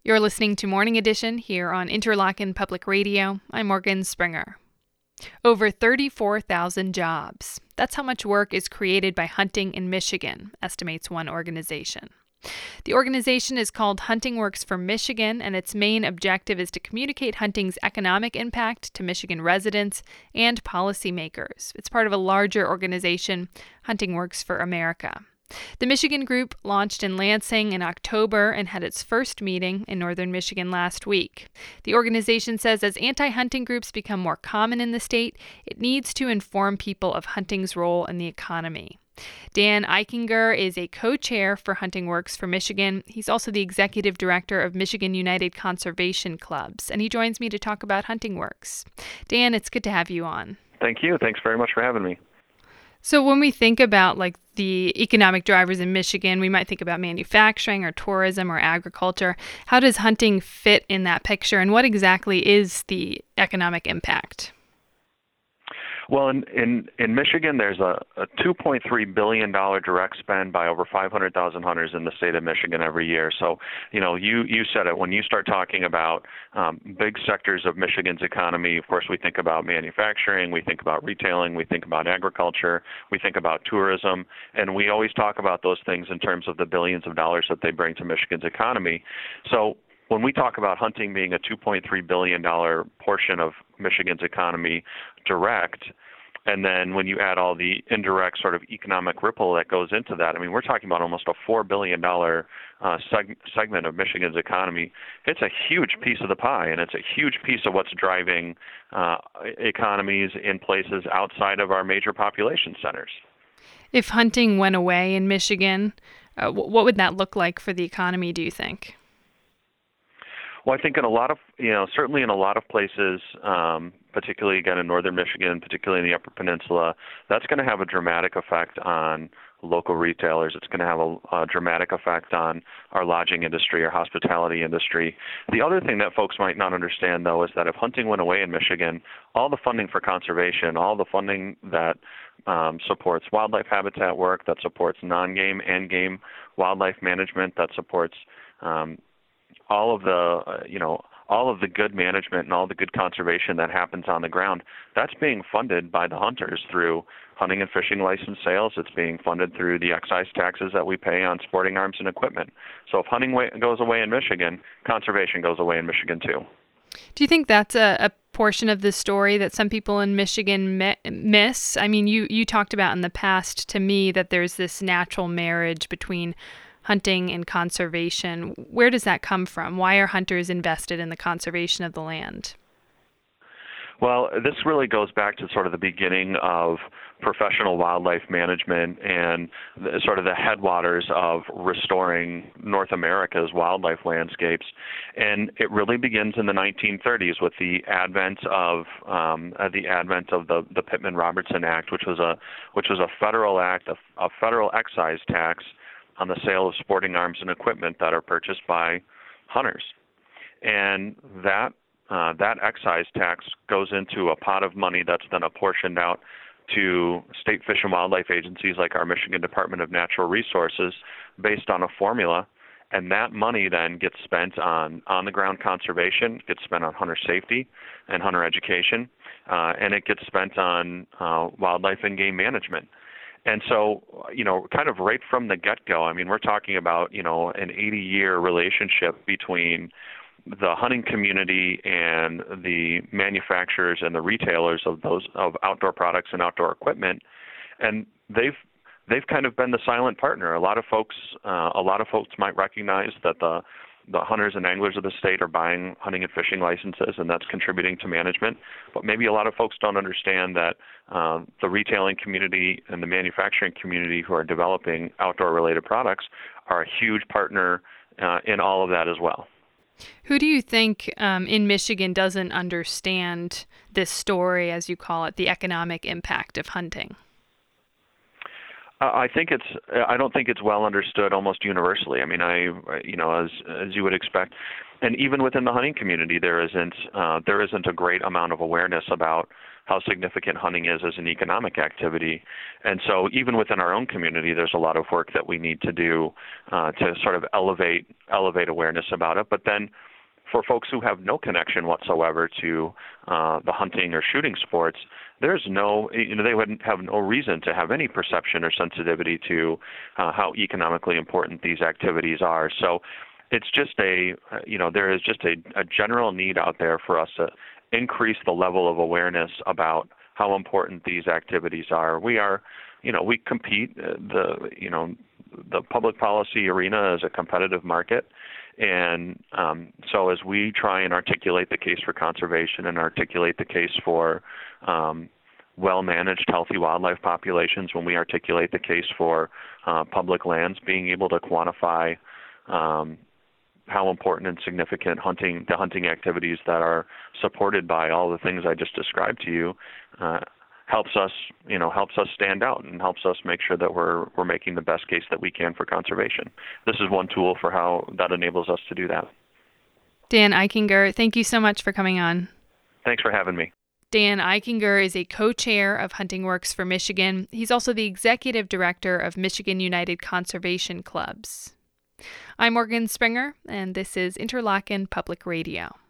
You're listening to Morning Edition here on Interlochen Public Radio. I'm Morgan Springer. Over 34,000 jobs. That's how much work is created by hunting in Michigan, estimates one organization. The organization is called Hunting Works for Michigan, and its main objective is to communicate hunting's economic impact to Michigan residents and policymakers. It's part of a larger organization, Hunting Works for America. The Michigan group launched in Lansing in October and had its first meeting in northern Michigan last week. The organization says as anti-hunting groups become more common in the state, it needs to inform people of hunting's role in the economy. Dan Eichinger is a co-chair for Hunting Works for Michigan. He's also the executive director of Michigan United Conservation Clubs, and he joins me to talk about Hunting Works. Dan, it's good to have you on. Thank you. Thanks very much for having me. So when we think about the economic drivers in Michigan, we might think about manufacturing or tourism or agriculture. How does hunting fit in that picture, and what exactly is the economic impact? Well, in Michigan, there's a $2.3 billion direct spend by over 500,000 hunters in the state of Michigan every year. So, you said it. When you start talking about big sectors of Michigan's economy, of course, we think about manufacturing, we think about retailing, we think about agriculture, we think about tourism, and we always talk about those things in terms of the billions of dollars that they bring to Michigan's economy. So when we talk about hunting being a $2.3 billion portion of Michigan's economy direct, and then when you add all the indirect sort of economic ripple that goes into that, I mean, we're talking about almost a $4 billion segment of Michigan's economy. It's a huge piece of the pie, and it's a huge piece of what's driving economies in places outside of our major population centers. If hunting went away in Michigan, what would that look like for the economy, do you think? Well, I think in a lot of, certainly in a lot of places, particularly again in northern Michigan, particularly in the Upper Peninsula, that's going to have a dramatic effect on local retailers. It's going to have a dramatic effect on our lodging industry, our hospitality industry. The other thing that folks might not understand, though, is that if hunting went away in Michigan, all the funding for conservation, all the funding that supports wildlife habitat work, that supports non-game and game wildlife management, that supports all of the good management and all the good conservation that happens on the ground, that's being funded by the hunters through hunting and fishing license sales. It's being funded through the excise taxes that we pay on sporting arms and equipment. So if hunting goes away in Michigan, conservation goes away in Michigan too. Do you think that's a portion of the story that some people in Michigan miss? I mean, you talked about in the past to me that there's this natural marriage between hunting and conservation. Where does that come from? Why are hunters invested in the conservation of the land? Well, this really goes back to sort of the beginning of professional wildlife management and sort of the headwaters of restoring North America's wildlife landscapes. And it really begins in the 1930s with the advent of the Pittman-Robertson Act, which was a federal act, a federal excise tax on the sale of sporting arms and equipment that are purchased by hunters. And that excise tax goes into a pot of money that's then apportioned out to state fish and wildlife agencies like our Michigan Department of Natural Resources based on a formula. And that money then gets spent on the-ground conservation, gets spent on hunter safety and hunter education, and it gets spent on wildlife and game management. And so, kind of right from the get-go, I mean, we're talking about, an 80-year relationship between the hunting community and the manufacturers and the retailers of outdoor products and outdoor equipment, and they've kind of been the silent partner. A lot of folks might recognize that the hunters and anglers of the state are buying hunting and fishing licenses, and that's contributing to management. But maybe a lot of folks don't understand that the retailing community and the manufacturing community who are developing outdoor-related products are a huge partner in all of that as well. Who do you think in Michigan doesn't understand this story, as you call it, the economic impact of hunting? I don't think it's well understood almost universally. I mean, as you would expect, and even within the hunting community, there isn't a great amount of awareness about how significant hunting is as an economic activity. And so even within our own community, there's a lot of work that we need to do to sort of elevate awareness about it. But then for folks who have no connection whatsoever to the hunting or shooting sports, there's they wouldn't have no reason to have any perception or sensitivity to how economically important these activities are. So it's just there is just a general need out there for us to increase the level of awareness about how important these activities are. We compete. The public policy arena is a competitive market. And so as we try and articulate the case for conservation and articulate the case for well-managed, healthy wildlife populations, when we articulate the case for public lands, being able to quantify how important and significant the hunting activities that are supported by all the things I just described to you helps us stand out and helps us make sure that we're making the best case that we can for conservation. This is one tool for how that enables us to do that. Dan Eichinger, thank you so much for coming on. Thanks for having me. Dan Eichinger is a co-chair of Hunting Works for Michigan. He's also the executive director of Michigan United Conservation Clubs. I'm Morgan Springer, and this is Interlochen Public Radio.